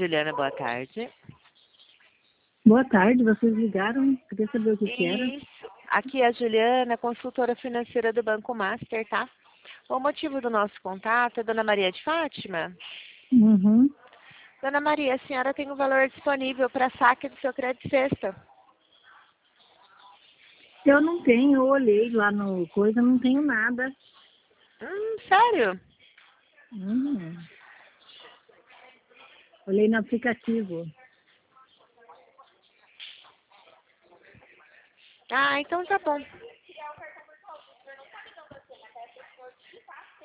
Juliana, boa tarde. Boa tarde, vocês ligaram? Queria saber o que era. Isso. Aqui é a Juliana, consultora financeira do Banco Master, tá? O motivo do nosso contato é Dona Maria de Fátima. Uhum. Dona Maria, a senhora tem um valor disponível para saque do seu crédito sexta. Eu não tenho, eu olhei lá no coisa, não tenho nada. Sério? Hum. Olhei no aplicativo. Ah, então tá bom.